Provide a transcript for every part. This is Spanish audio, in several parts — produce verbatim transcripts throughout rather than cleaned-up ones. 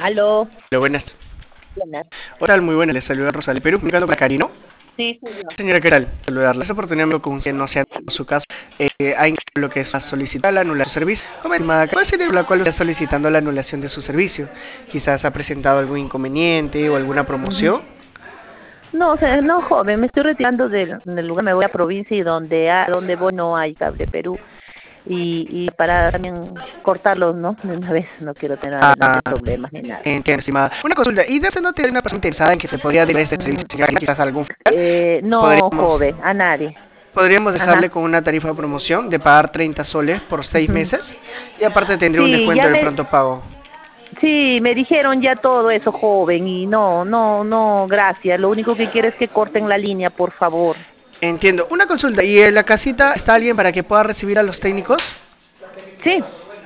Aló, Hola, buenas. buenas. Hola, muy buenas. Les saluda Rosalía Perú, comunicando con Karino. Sí, soy yo. Señora, ¿qué tal? Saludarla. Esta oportunidad me con que no sea en su caso. Eh, hay lo que es a solicitar la anulación de su servicio. Joven, estimada, ¿cuál sería la cual está solicitando la anulación de su servicio? Quizás ha presentado algún inconveniente o alguna Ujú. promoción. No, o sea, no, joven, me estoy retirando del, del lugar, me voy a provincia y donde ha- donde voy no hay cable Perú. Y, y para también cortarlos, ¿no? De una vez, no quiero tener Ah, adelante problemas ni nada. entiendo, estimada. Una consulta. ¿Y de usted no tiene una persona interesada en que se podría dar este Mm, servicio? Señora, quizás algún familiar. eh, no, Podríamos, joven, a nadie. podríamos dejarle Ajá. con una tarifa de promoción de pagar treinta soles por seis Ujú. meses y aparte tendría un Sí, descuento ya del me, pronto pago. sí, me dijeron ya todo eso, joven, y no, no, no, gracias. Lo único que quiero es que corten la línea, por favor. Entiendo. Una consulta. ¿Y en la casita está alguien para que pueda recibir a los técnicos? Sí,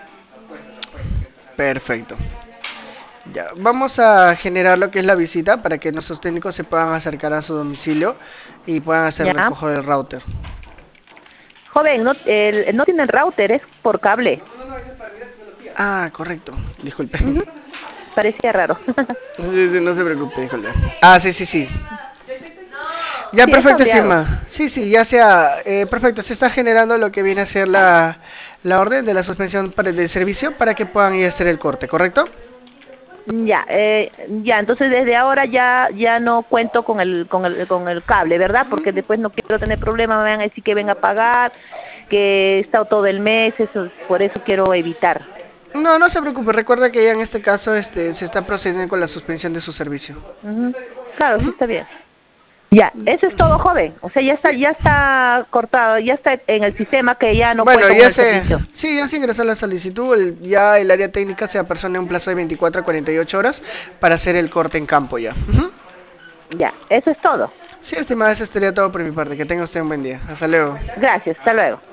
Perfecto. Ya, vamos a generar lo que es la visita para que nuestros técnicos se puedan acercar a su domicilio y puedan hacer ya. recojo del router. Joven, no, el, no tienen router, es por cable. Ah, correcto. Disculpe. Ujú. Parecía raro. Sí, sí, no se preocupe, disculpe. Ah, sí, sí, sí. Ya, Sí, es perfecto, cableado. estima. Sí, sí, ya sea. Eh, perfecto, se está generando lo que viene a ser la, la orden de la suspensión para, del servicio para que puedan ir a hacer el corte, ¿correcto? Ya, eh, ya, entonces desde ahora ya ya no cuento con el con el con el cable, ¿verdad? Porque después no quiero tener problemas, me van a decir que venga a pagar, que he estado todo el mes, eso, por eso quiero evitar. No, no se preocupe. Recuerda que ya en este caso este, se está procediendo con la suspensión de su servicio. Ujú. Claro, sí está bien. Ya, eso es todo, joven. O sea, ya está ya está cortado, ya está en el sistema que ya no Bueno, cuento con ya el se, servicio. sí, ya se ingresó la solicitud, el- ya el área técnica se apersona en un plazo de veinticuatro a cuarenta y ocho horas para hacer el corte en campo ya. Ujú. Ya, eso es todo. Sí, estimada, eso estaría todo por mi parte. Que tenga usted un buen día. Hasta luego. Gracias, hasta luego.